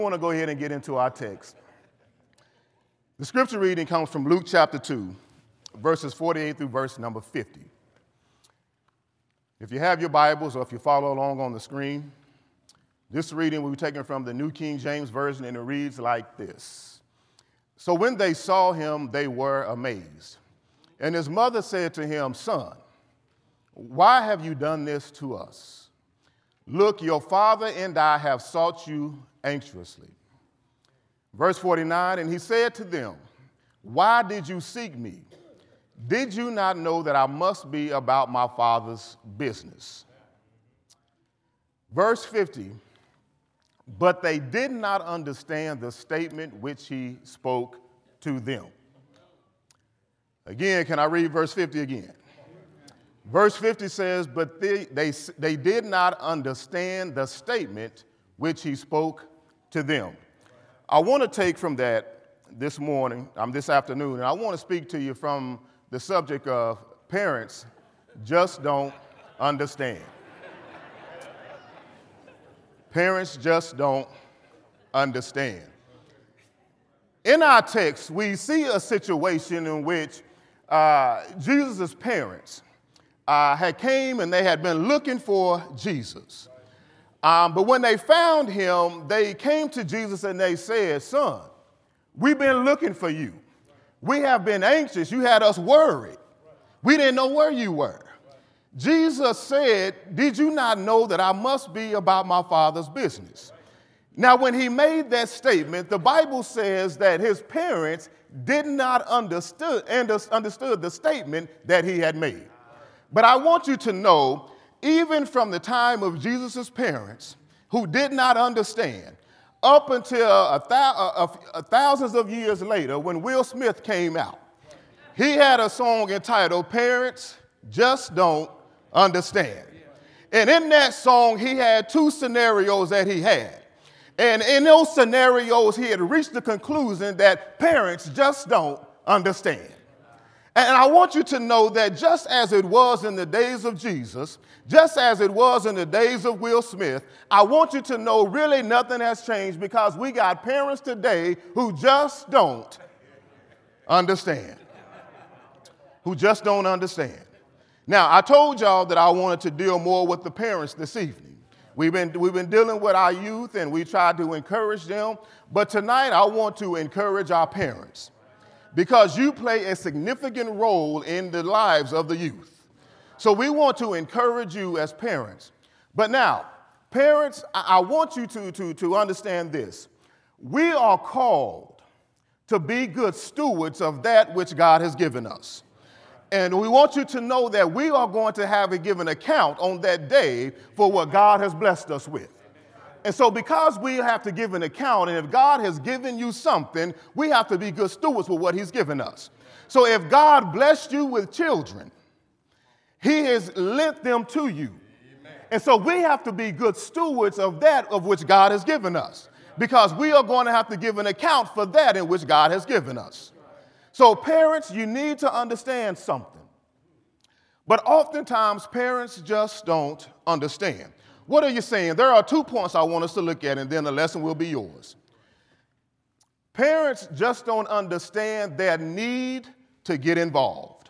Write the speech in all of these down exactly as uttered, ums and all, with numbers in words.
I want to go ahead and get into our text. The scripture reading comes from Luke chapter two, verses forty-eight through verse number fifty. If you have your Bibles or if you follow along on the screen, this reading will be taken from the New King James Version, and it reads like this. So when they saw him, they were amazed. And his mother said to him, "Son, why have you done this to us? Look, your father and I have sought you anxiously." Verse forty-nine, and he said to them, "Why did you seek me? Did you not know that I must be about my father's business?" Verse fifty, but they did not understand the statement which he spoke to them. Again, can I read verse fifty again? Verse fifty says, but they, they, they did not understand the statement which he spoke to them. I want to take from that this morning, um, this afternoon, and I want to speak to you from the subject of parents just don't understand. Parents just don't understand. In our text, we see a situation in which uh, Jesus' parents uh, had came and they had been looking for Jesus. Um, but when they found him, they came to Jesus and they said, "Son, we've been looking for you. We have been anxious. You had us worried. We didn't know where you were." Jesus said, "Did you not know that I must be about my father's business?" Now, when he made that statement, the Bible says that his parents did not understood, understood the statement that he had made. But I want you to know, even from the time of Jesus' parents, who did not understand, up until a th- a, a, thousands of years later, when Will Smith came out, he had a song entitled "Parents Just Don't Understand." And in that song, he had two scenarios that he had. And in those scenarios, he had reached the conclusion that parents just don't understand. And I want you to know that just as it was in the days of Jesus, just as it was in the days of Will Smith, I want you to know really nothing has changed, because we got parents today who just don't understand. Who just don't understand. Now, I told y'all that I wanted to deal more with the parents this evening. We've been, we've been dealing with our youth and we tried to encourage them, but tonight I want to encourage our parents, because you play a significant role in the lives of the youth. So we want to encourage you as parents. But now, parents, I, I want you to, to, to understand this. We are called to be good stewards of that which God has given us. And we want you to know that we are going to have a given account on that day for what God has blessed us with. And so because we have to give an account, and if God has given you something, we have to be good stewards for what he's given us. So if God blessed you with children, he has lent them to you. And so we have to be good stewards of that of which God has given us, because we are going to have to give an account for that in which God has given us. So parents, you need to understand something. But oftentimes, parents just don't understand. What are you saying? There are two points I want us to look at, and then the lesson will be yours. Parents just don't understand their need to get involved.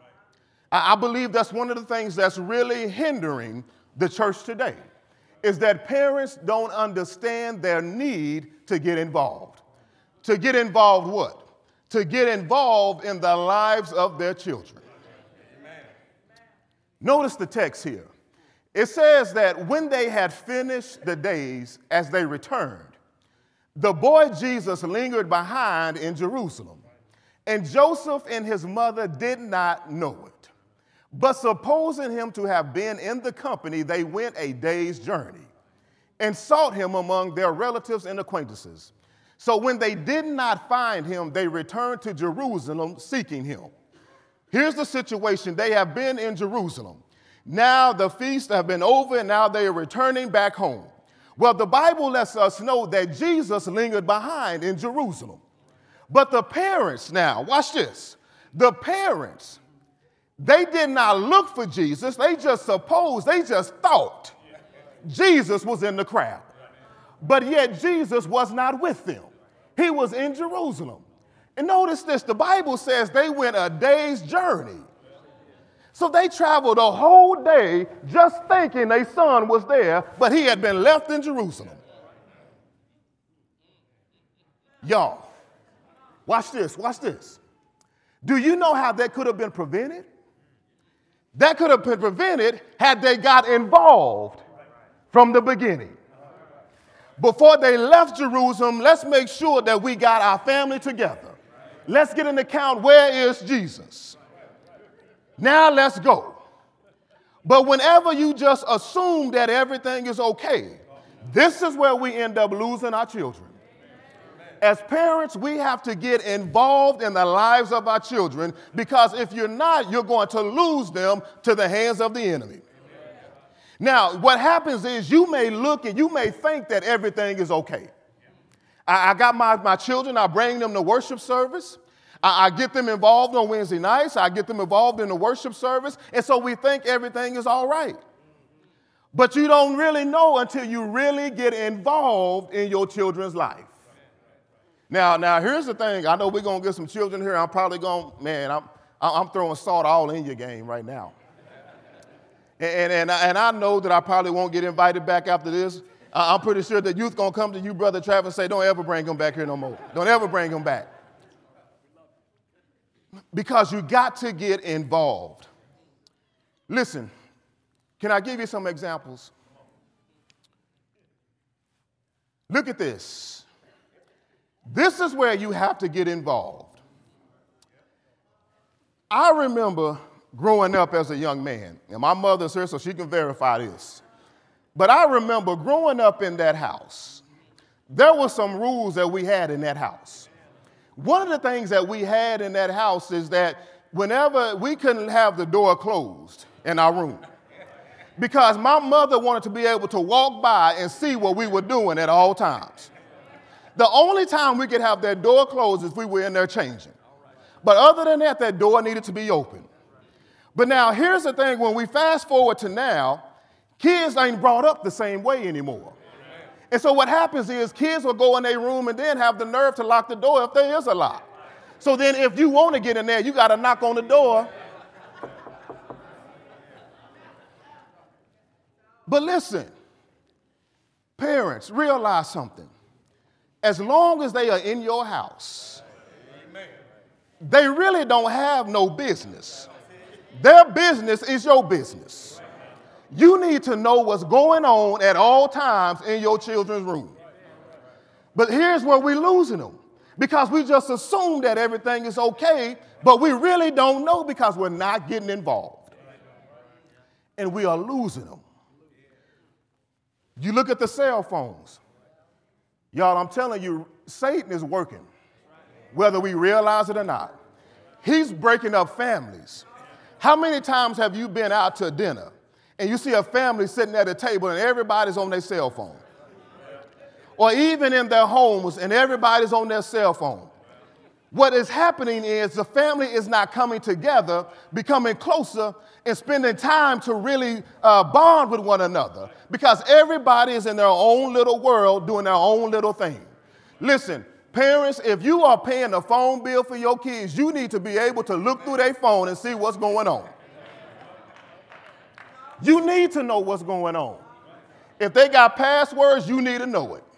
I believe that's one of the things that's really hindering the church today, is that parents don't understand their need to get involved. To get involved what? To get involved in the lives of their children. Amen. Notice the text here. It says that when they had finished the days as they returned, the boy Jesus lingered behind in Jerusalem, and Joseph and his mother did not know it. But supposing him to have been in the company, they went a day's journey and sought him among their relatives and acquaintances. So when they did not find him, they returned to Jerusalem seeking him. Here's the situation. They have been in Jerusalem. Now the feast have been over, and now they are returning back home. Well, the Bible lets us know that Jesus lingered behind in Jerusalem. But the parents now, watch this. The parents, they did not look for Jesus. They just supposed, they just thought Jesus was in the crowd. But yet Jesus was not with them. He was in Jerusalem. And notice this, the Bible says they went a day's journey. So they traveled a whole day just thinking their son was there, but he had been left in Jerusalem. Y'all, watch this, watch this. Do you know how that could have been prevented? That could have been prevented had they got involved from the beginning. Before they left Jerusalem, let's make sure that we got our family together. Let's get an account, where is Jesus? Now let's go. But whenever you just assume that everything is okay, this is where we end up losing our children. As parents, we have to get involved in the lives of our children, because if you're not, you're going to lose them to the hands of the enemy. Now, what happens is you may look and you may think that everything is okay. I, I got my, my children, I bring them to worship service. I, I get them involved on Wednesday nights. I get them involved in the worship service. And so we think everything is all right. But you don't really know until you really get involved in your children's life. Now, now here's the thing. I know we're going to get some children here. I'm probably going, man, I'm, I'm throwing salt all in your game right now. And, and, and I know that I probably won't get invited back after this. I'm pretty sure that youth going to come to you, Brother Travis, and say, don't ever bring him back here no more. Don't ever bring him back. Because you got to get involved. Listen, can I give you some examples? Look at this. This is where you have to get involved. I remember growing up as a young man, and my mother's here so she can verify this. But I remember growing up in that house, there were some rules that we had in that house. One of the things that we had in that house is that whenever we couldn't have the door closed in our room, because my mother wanted to be able to walk by and see what we were doing at all times. The only time we could have that door closed is if we were in there changing. But other than that, that door needed to be open. But now, here's the thing. When we fast forward to now, kids ain't brought up the same way anymore. And so what happens is kids will go in their room and then have the nerve to lock the door if there is a lock. So then if you want to get in there, you got to knock on the door. But listen, parents, realize something. As long as they are in your house, they really don't have no business. Their business is your business. You need to know what's going on at all times in your children's room. But here's where we're losing them, because we just assume that everything is okay, but we really don't know because we're not getting involved. And we are losing them. You look at the cell phones. Y'all, I'm telling you, Satan is working, whether we realize it or not. He's breaking up families. How many times have you been out to dinner and you see a family sitting at a table and everybody's on their cell phone? Or even in their homes and everybody's on their cell phone. What is happening is the family is not coming together, becoming closer, and spending time to really uh, bond with one another, because everybody is in their own little world doing their own little thing. Listen, parents, if you are paying a phone bill for your kids, you need to be able to look through their phone and see what's going on. You need to know what's going on. If they got passwords, you need to know it.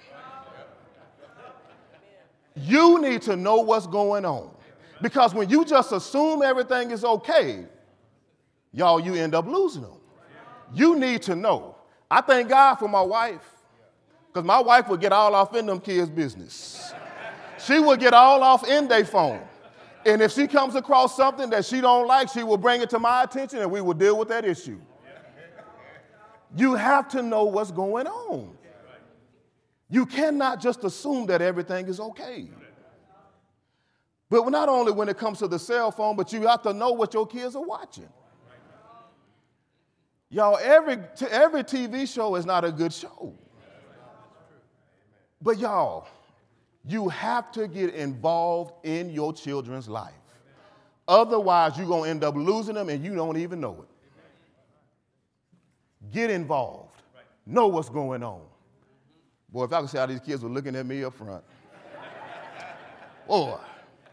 You need to know what's going on. Because when you just assume everything is okay, y'all, you end up losing them. You need to know. I thank God for my wife, because my wife would get all off in them kids' business. She would get all off in their phone. And if she comes across something that she don't like, she will bring it to my attention and we will deal with that issue. You have to know what's going on. You cannot just assume that everything is okay. But not only when it comes to the cell phone, but you have to know what your kids are watching. Y'all, every, every T V show is not a good show. But y'all, you have to get involved in your children's life. Otherwise, you're going to end up losing them and you don't even know it. Get involved. Know what's going on. Boy, if I could see how these kids were looking at me up front. Boy.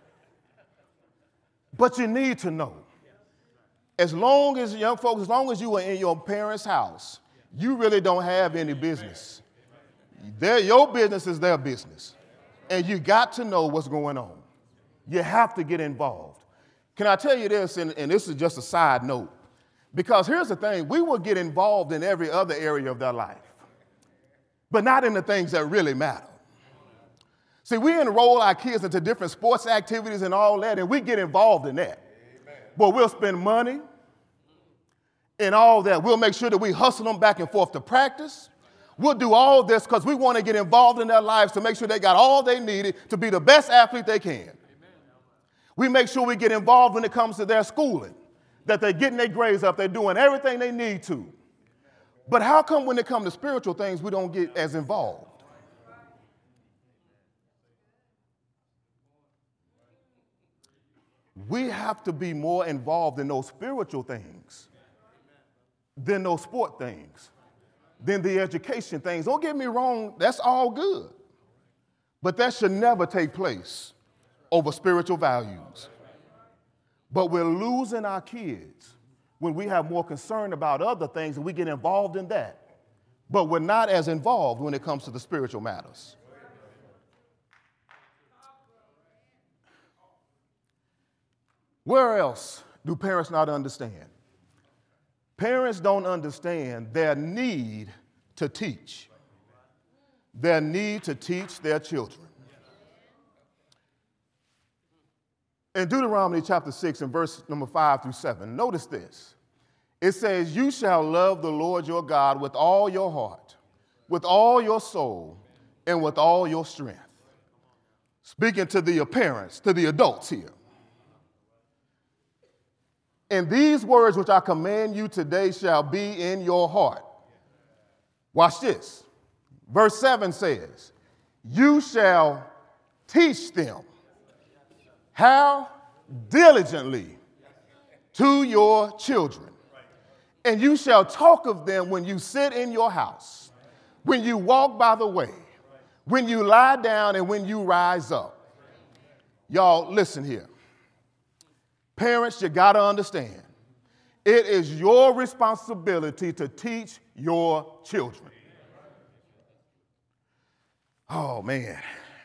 But you need to know, as long as young folks, as long as you are in your parents' house, you really don't have any business. Their, your business is their business. And you got to know what's going on. You have to get involved. Can I tell you this, and, and this is just a side note, because here's the thing, we will get involved in every other area of their life, but not in the things that really matter. See, we enroll our kids into different sports activities and all that, and we get involved in that. Amen. But we'll spend money and all that. We'll make sure that we hustle them back and forth to practice. We'll do all this because we want to get involved in their lives to make sure they got all they needed to be the best athlete they can. Amen. We make sure we get involved when it comes to their schooling, that they're getting their grades up, they're doing everything they need to. But how come when it comes to spiritual things, we don't get as involved? We have to be more involved in those spiritual things than those sport things, than the education things. Don't get me wrong, that's all good. But that should never take place over spiritual values. But we're losing our kids when we have more concern about other things and we get involved in that. But we're not as involved when it comes to the spiritual matters. Where else do parents not understand? Parents don't understand their need to teach. Their need to teach their children. In Deuteronomy chapter six and verse number five through seven, notice this. It says, "You shall love the Lord your God with all your heart, with all your soul, and with all your strength." Speaking to the parents, to the adults here. "And these words which I command you today shall be in your heart." Watch this. Verse seven says, "You shall teach them." How? Diligently to your children. "And you shall talk of them when you sit in your house, when you walk by the way, when you lie down, and when you rise up." Y'all, listen here. Parents, you got to understand, it is your responsibility to teach your children. Oh, man.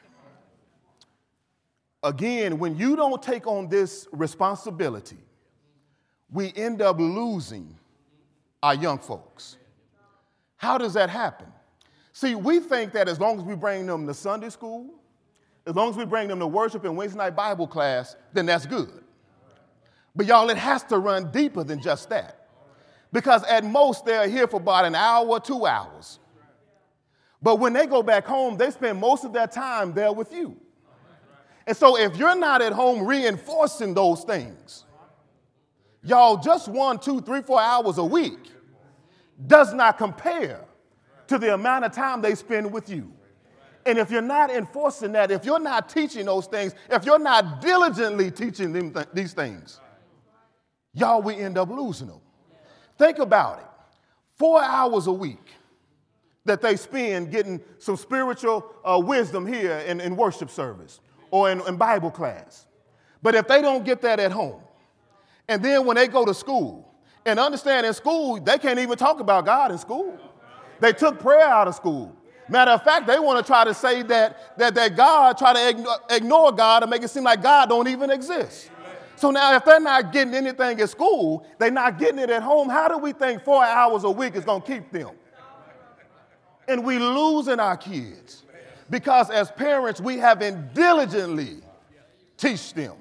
Again, when you don't take on this responsibility, we end up losing our young folks. How does that happen? See, we think that as long as we bring them to Sunday school, as long as we bring them to worship and Wednesday night Bible class, then that's good. But y'all, it has to run deeper than just that. Because at most, they're here for about an hour, two hours. But when they go back home, they spend most of their time there with you. And so if you're not at home reinforcing those things, y'all, just one, two, three, four hours a week does not compare to the amount of time they spend with you. And if you're not enforcing that, if you're not teaching those things, if you're not diligently teaching them th- these things, y'all, we end up losing them. Think about it. Four hours a week that they spend getting some spiritual uh, wisdom here in, in worship service or in, in Bible class. But if they don't get that at home, and then when they go to school, and understand in school, they can't even talk about God in school. They took prayer out of school. Matter of fact, they want to try to say that, that, that God, try to ignore, ignore God and make it seem like God don't even exist. So now if they're not getting anything at school, they're not getting it at home, how do we think four hours a week is going to keep them? And we losing our kids because as parents, we haven't diligently teach them.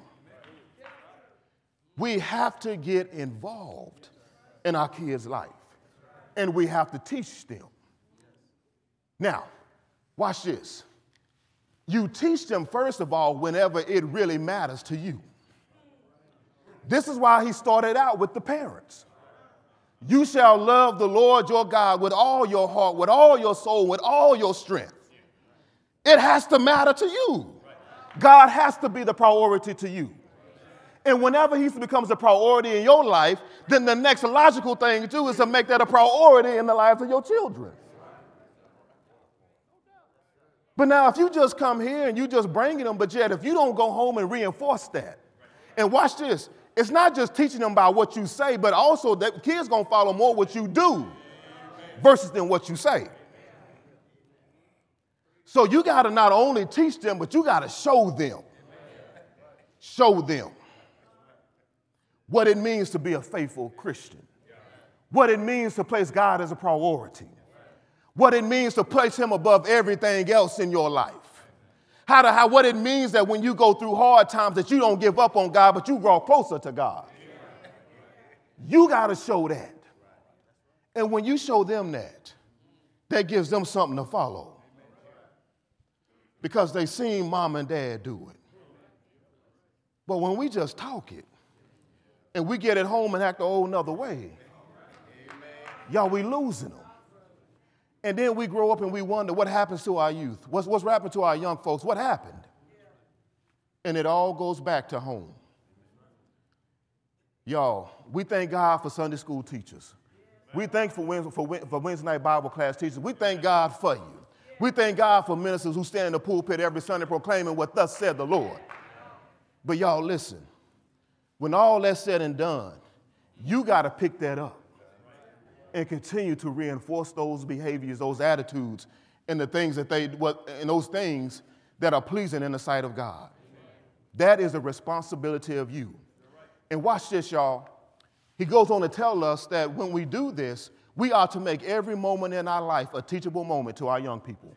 We have to get involved in our kids' life, and we have to teach them. Now, watch this. You teach them, first of all, whenever it really matters to you. This is why he started out with the parents. You shall love the Lord your God with all your heart, with all your soul, with all your strength. It has to matter to you. God has to be the priority to you. And whenever he becomes a priority in your life, then the next logical thing to do is to make that a priority in the lives of your children. But now if you just come here and you just bringing them, but yet if you don't go home and reinforce that, and watch this, it's not just teaching them about what you say, but also that kids going to follow more what you do versus than what you say. So you got to not only teach them, but you got to show them. Show them what it means to be a faithful Christian, what it means to place God as a priority, what it means to place him above everything else in your life, how to how what it means that when you go through hard times that you don't give up on God, but you grow closer to God. You got to show that. And when you show them that, that gives them something to follow. Because they seen mom and dad do it. But when we just talk it, and we get at home and act a whole nother way, y'all, we losing them. And then we grow up and we wonder what happens to our youth. What's, what's happened to our young folks? What happened? And it all goes back to home. Y'all, we thank God for Sunday school teachers. We thank for Wednesday, for, for Wednesday night Bible class teachers. We thank God for you. We thank God for ministers who stand in the pulpit every Sunday proclaiming what thus said the Lord. But y'all listen, when all that's said and done, you got to pick that up and continue to reinforce those behaviors, those attitudes, and the things that they, what, and those things that are pleasing in the sight of God. That is a responsibility of you. And watch this, y'all. He goes on to tell us that when we do this, we are to make every moment in our life a teachable moment to our young people.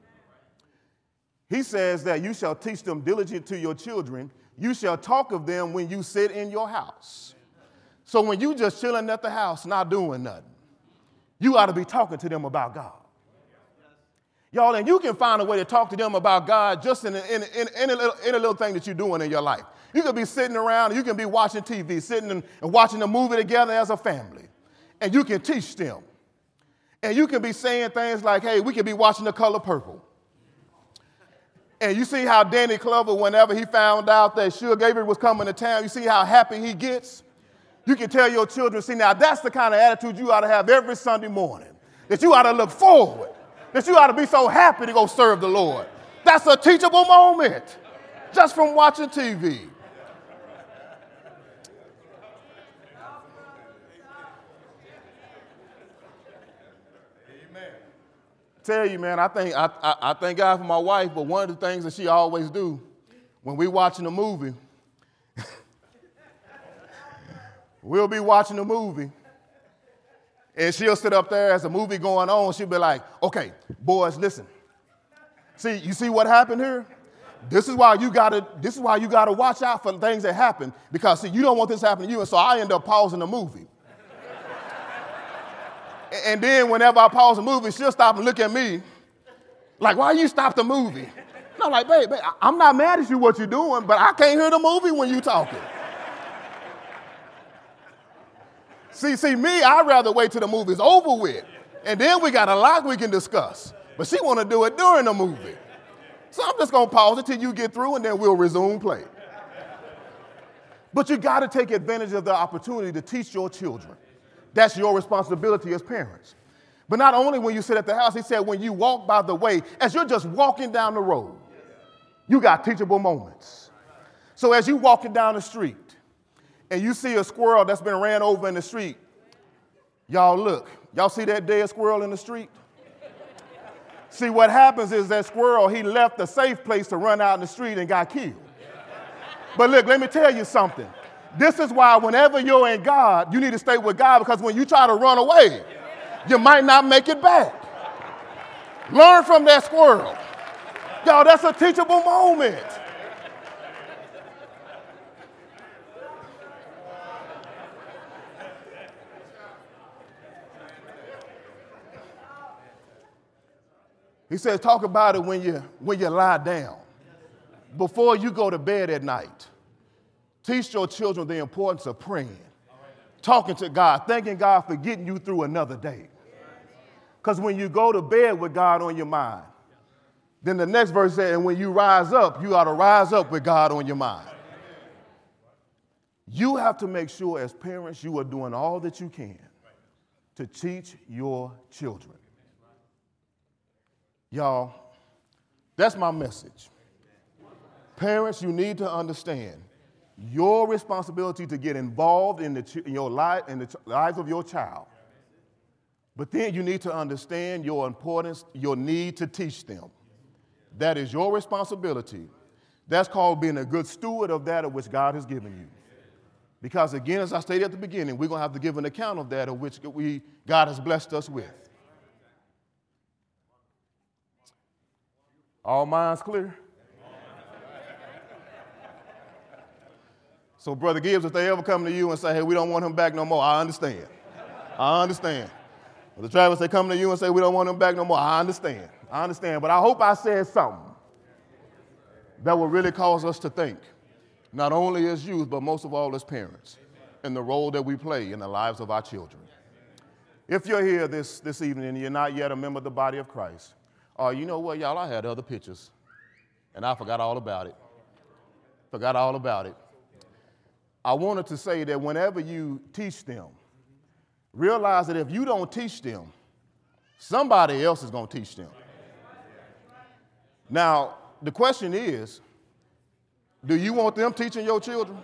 He says that you shall teach them diligent to your children. You shall talk of them when you sit in your house. So when you just chilling at the house, not doing nothing, you ought to be talking to them about God. Y'all, and you can find a way to talk to them about God just in, in, in, in, a, little, in a little thing that you're doing in your life. You could be sitting around, and you can be watching T V, sitting and, and watching a movie together as a family. And you can teach them. And you can be saying things like, hey, we could be watching The Color Purple. And you see how Danny Glover, whenever he found out that Sugar Gabriel was coming to town, you see how happy he gets? You can tell your children, see, now that's the kind of attitude you ought to have every Sunday morning, that you ought to look forward, that you ought to be so happy to go serve the Lord. That's a teachable moment just from watching T V. Tell you, man, I think I, I, I thank God for my wife, but one of the things that she always do when we watching a movie, we'll be watching a movie, and she'll sit up there as the movie going on. She'll be like, "Okay, boys, listen. See, you see what happened here? This is why you gotta. This is why you gotta watch out for things that happen because see, you don't want this to happen to you." And so I end up pausing the movie. And then whenever I pause the movie, she'll stop and look at me like, why you stop the movie? And I'm like, babe, babe, I'm not mad at you what you're doing, but I can't hear the movie when you talking. see, see, me, I'd rather wait till the movie's over with. And then we got a lot we can discuss. But she want to do it during the movie. So I'm just going to pause it till you get through, and then we'll resume play. But you got to take advantage of the opportunity to teach your children. That's your responsibility as parents. But not only when you sit at the house, he said when you walk by the way, as you're just walking down the road, you got teachable moments. So as you're walking down the street and you see a squirrel that's been ran over in the street, y'all look, y'all see that dead squirrel in the street? See, what happens is that squirrel, he left a safe place to run out in the street and got killed. But look, let me tell you something. This is why whenever you're in God, you need to stay with God because when you try to run away, you might not make it back. Learn from that squirrel. Y'all, that's a teachable moment. He says, talk about it when you, when you lie down, before you go to bed at night. Teach your children the importance of praying, talking to God, thanking God for getting you through another day. Because when you go to bed with God on your mind, then the next verse says, and when you rise up, you ought to rise up with God on your mind. You have to make sure as parents you are doing all that you can to teach your children. Y'all, That's my message. Parents, you need to understand your responsibility to get involved in, the ch- in your life, in the ch- lives of your child. But then you need to understand your importance, your need to teach them. That is your responsibility. That's called being a good steward of that of which God has given you. Because again, as I stated at the beginning, we're going to have to give an account of that of which we, God has blessed us with. All minds clear? So, Brother Gibbs, if they ever come to you and say, hey, we don't want him back no more, I understand. I understand. If the Travis, they come to you and say, we don't want him back no more, I understand. I understand. But I hope I said something that will really cause us to think, not only as youth, but most of all as parents, in the role that we play in the lives of our children. If you're here this, this evening and you're not yet a member of the body of Christ, or you know what, y'all, I had other pictures, and I forgot all about it. Forgot all about it. I wanted to say that whenever you teach them, realize that if you don't teach them, somebody else is going to teach them. Now, the question is, do you want them teaching your children?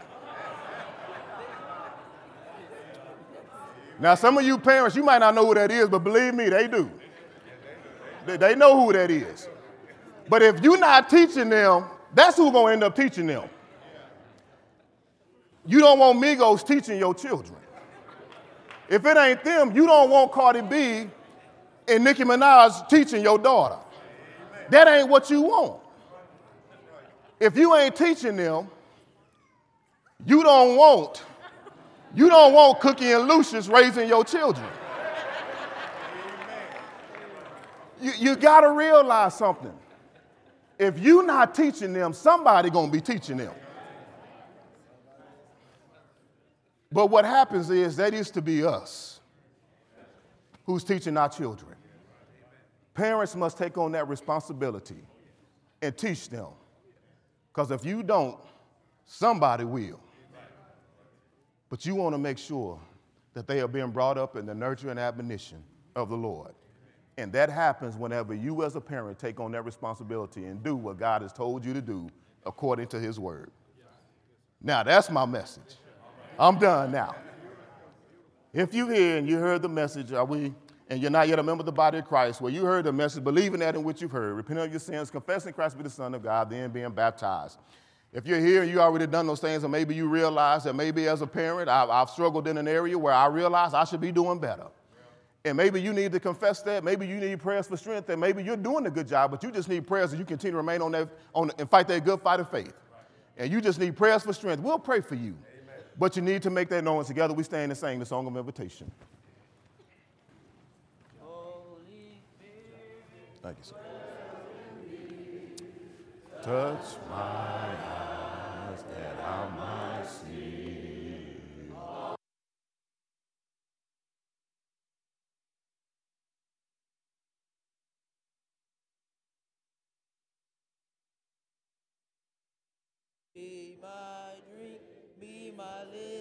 Now, some of you parents, you might not know who that is, but believe me, they do. They, they know who that is. But if you're not teaching them, that's who's going to end up teaching them. You don't want Migos teaching your children. If it ain't them, you don't want Cardi B and Nicki Minaj teaching your daughter. That ain't what you want. If you ain't teaching them, you don't want, you don't want Cookie and Lucius raising your children. You, you got to realize something. If you're not teaching them, somebody going to be teaching them. But what happens is that used to be us who's teaching our children. Parents must take on that responsibility and teach them. Because if you don't, somebody will. But you want to make sure that they are being brought up in the nurture and admonition of the Lord. And that happens whenever you as a parent take on that responsibility and do what God has told you to do according to his word. Now, that's my message. I'm done now. If you're here and you heard the message, are we, and you're not yet a member of the body of Christ, well, you heard the message, believe in that in which you've heard, repent of your sins, confessing Christ be the Son of God, then being baptized. If you're here and you already done those things, and maybe you realize that maybe as a parent, I've, I've struggled in an area where I realize I should be doing better. And maybe you need to confess that. Maybe you need prayers for strength. And maybe you're doing a good job, but you just need prayers that you continue to remain on that on, and fight that good fight of faith. And you just need prayers for strength. We'll pray for you. But you need to make that known. Together we stand and sing the song of invitation. Thank you, sir. Touch my eyes that I might see. Be my drink, be my live.